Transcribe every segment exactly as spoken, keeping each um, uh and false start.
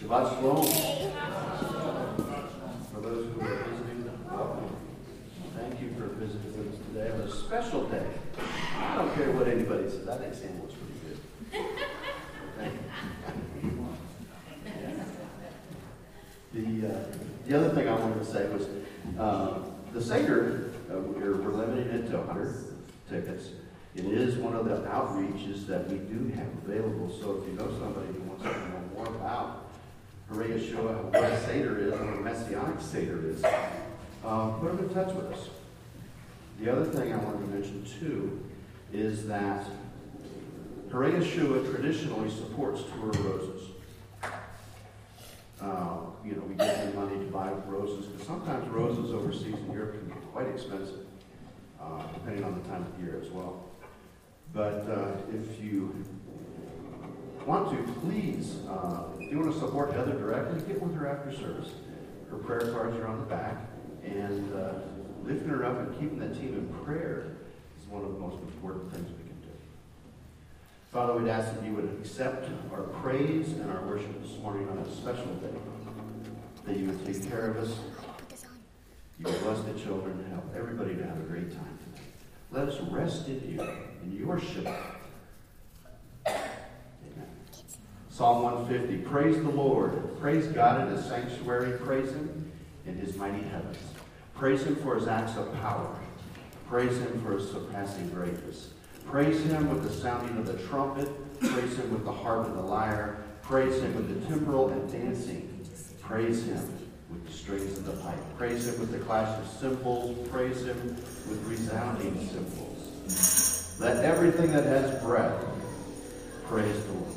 Shabbat Shalom. For those who are visiting, welcome. Thank you for visiting with us today on a special day. I don't care what anybody says. I think Sam looks pretty good. Thank you. The, uh, the other thing I wanted to say was uh, the Seder, uh, we're, we're limiting it to one hundred tickets. It is one of the outreaches that we do have available. So if you know somebody who wants to know more about Hooray Yeshua, what a Seder is, what a Messianic Seder is, uh, put them in touch with us. The other thing I wanted to mention too is that Hooray Yeshua traditionally supports Tour of Roses. Uh, you know, we give them money to buy roses, because sometimes roses overseas in Europe can be quite expensive, uh, depending on the time of year as well. But uh, if you want to, please, uh, if you want to support Heather directly, get with her after service. Her prayer cards are on the back, and uh, lifting her up and keeping that team in prayer is one of the most important things we can do. Father, we'd ask that you would accept our praise and our worship this morning on a special day, that you would take care of us, you would bless the children, and help everybody to have a great time today. Let us rest in you, in your Shabbat. Amen. Psalm one fifty, praise the Lord. Praise God in his sanctuary. Praise him in his mighty heavens. Praise him for his acts of power. Praise him for his surpassing greatness. Praise him with the sounding of the trumpet. Praise him with the harp and the lyre. Praise him with the timbrel and dancing. Praise him with the strings of the pipe. Praise him with the clash of cymbals. Praise him with resounding cymbals. Let everything that has breath praise the Lord.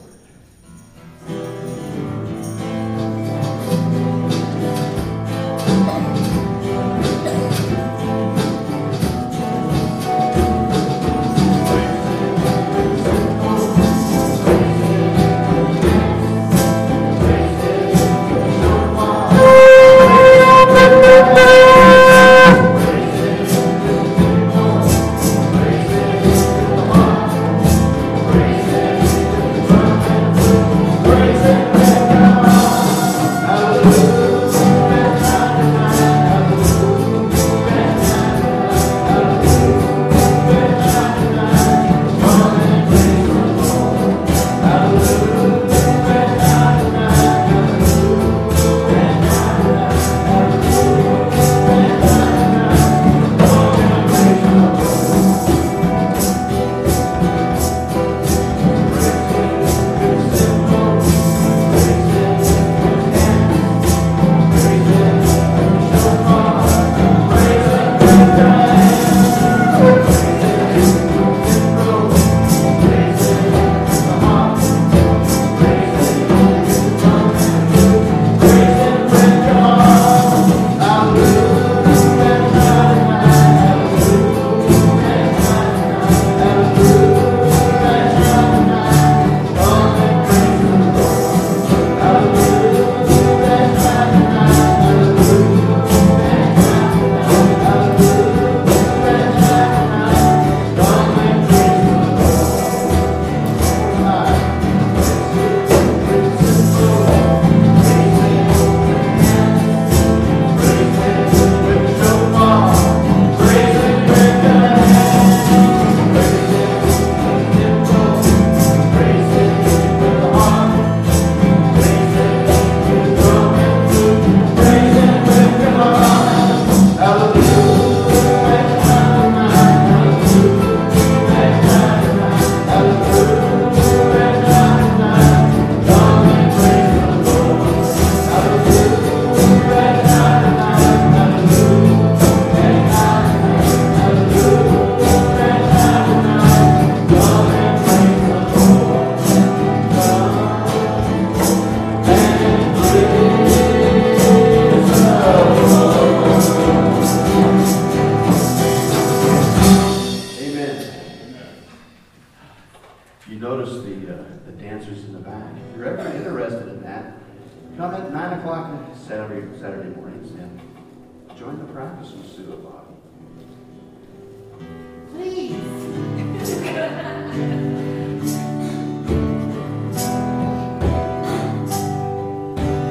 Please.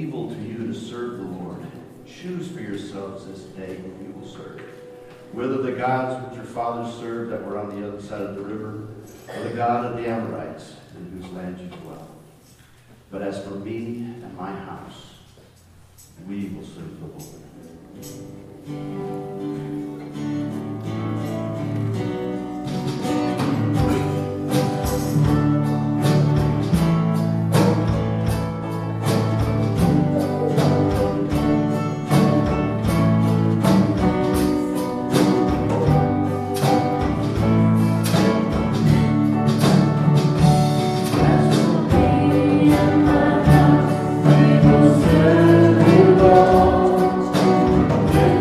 evil to you to serve the Lord. Choose for yourselves this day whom you will serve, whether the gods which your fathers served that were on the other side of the river, or the God of the Amorites, in whose land you dwell. But as for me and my house, we will serve the Lord. Serve you, Lord.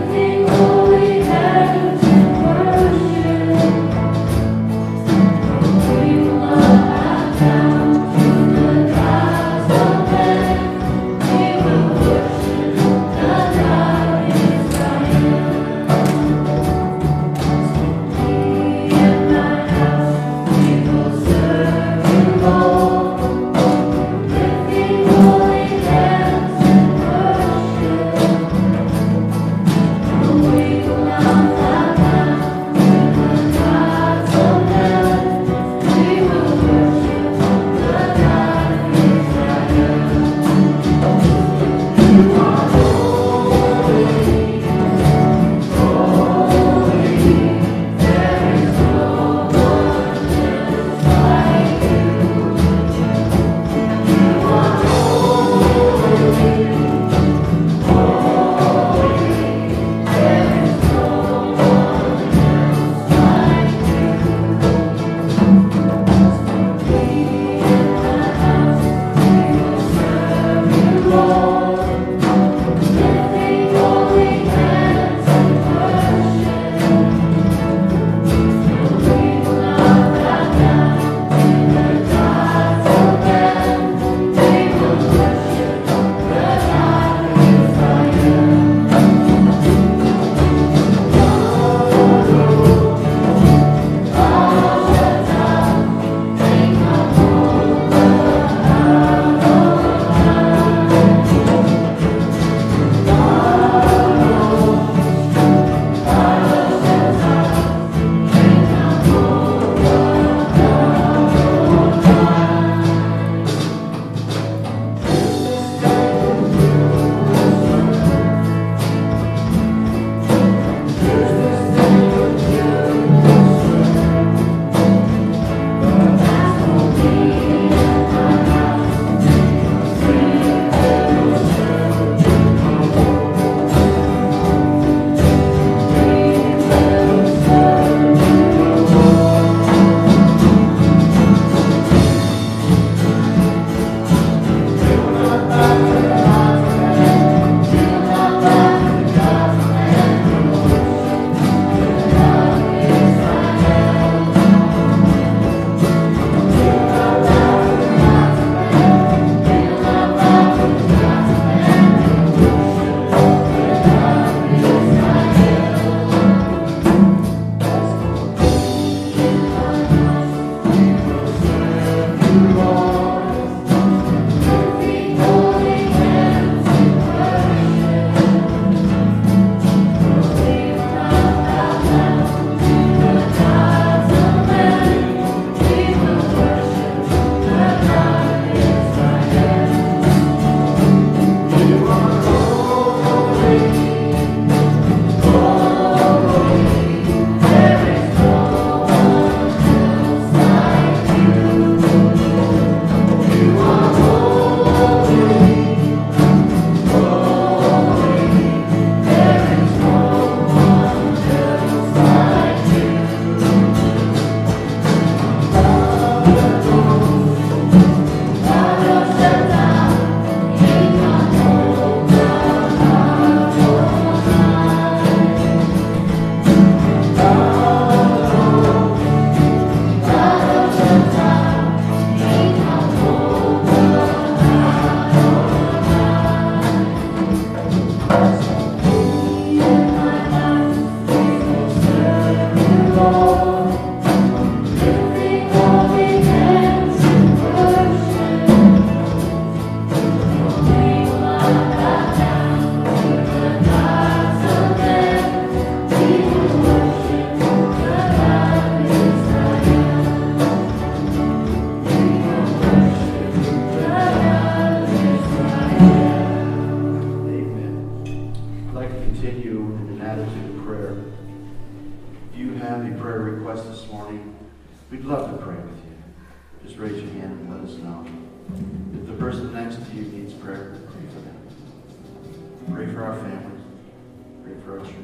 attitude of prayer. If you have a prayer request this morning, we'd love to pray with you. Just raise your hand and let us know. If the person next to you needs prayer, pray for them. Pray for our families. Pray for our church.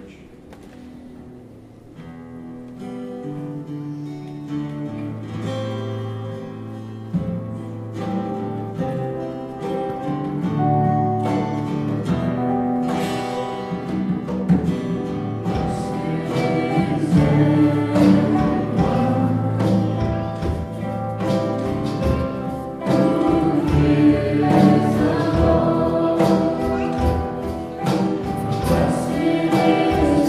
Blessed is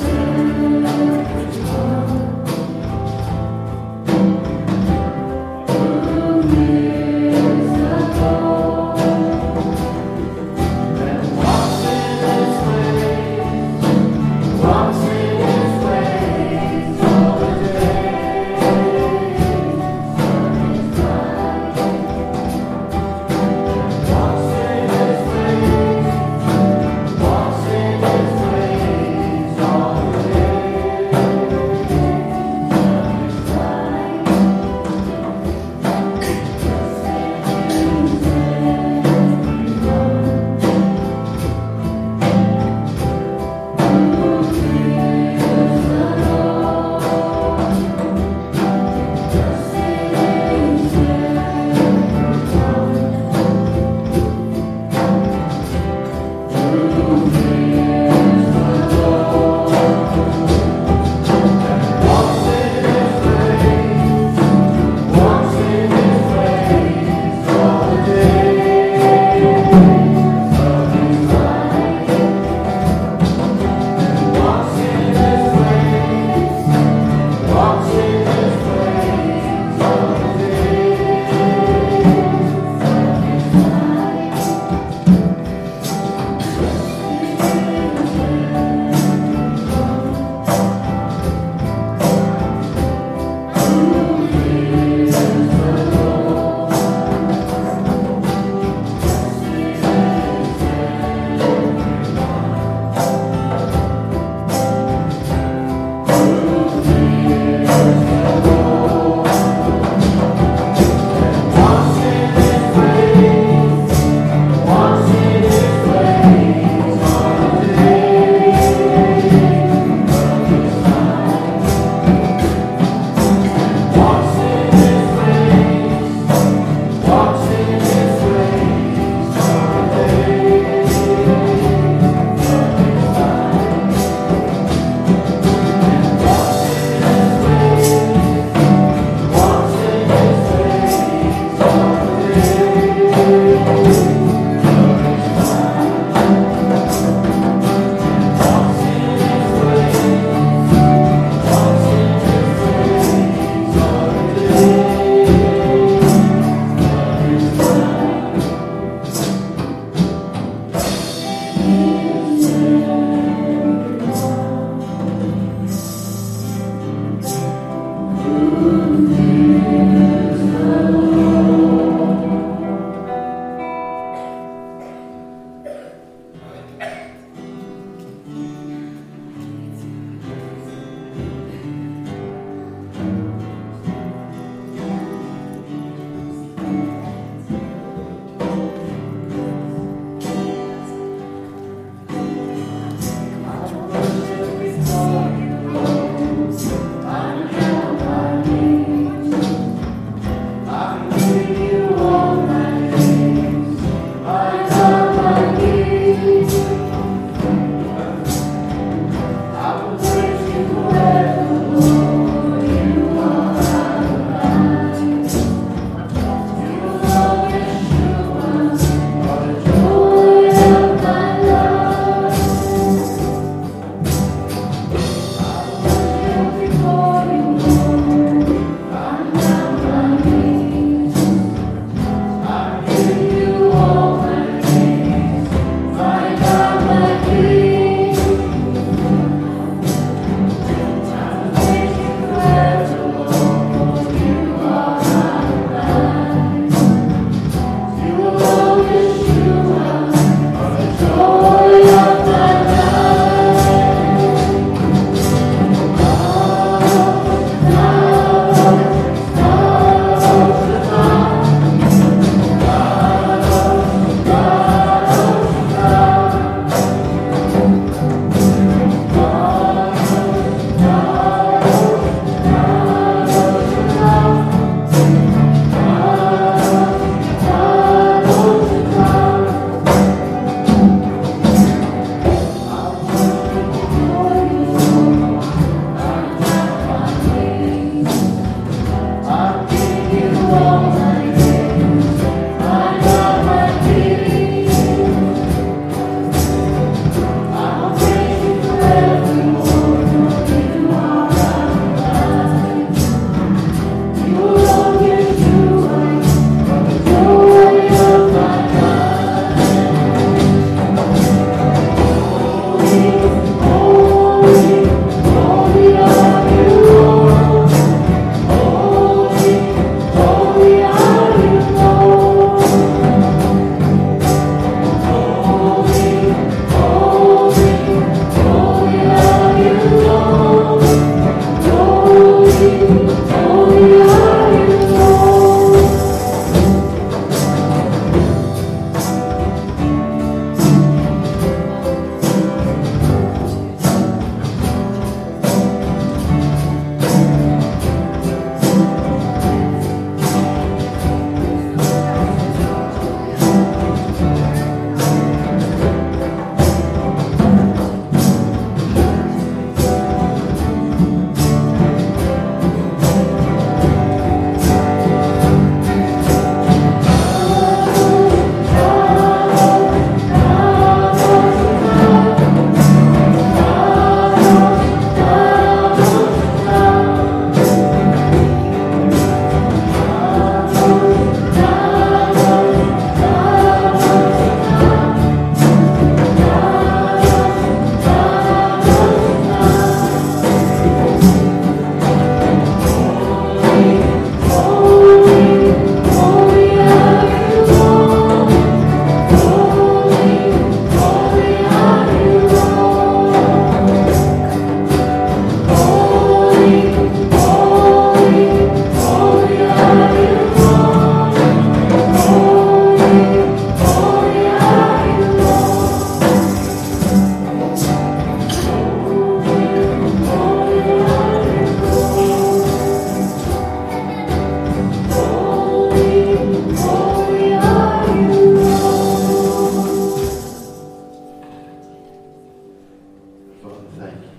Father, thank you.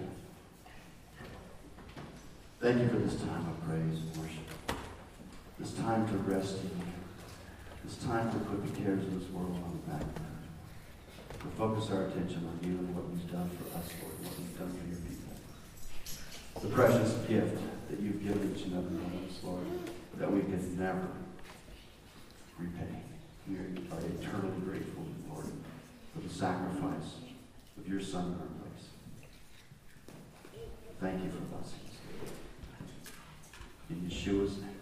Thank you for this time of praise and worship. This time to rest in you. This time to put the cares of this world on the back burner. To focus our attention on you and what you've done for us, Lord, and what you've done for your people. The precious gift that you've given each and every one of us, Lord, that we can never repay. We are eternally grateful, Lord, for the sacrifice of your Son in our place. Thank you for blessing us. In Yeshua's name.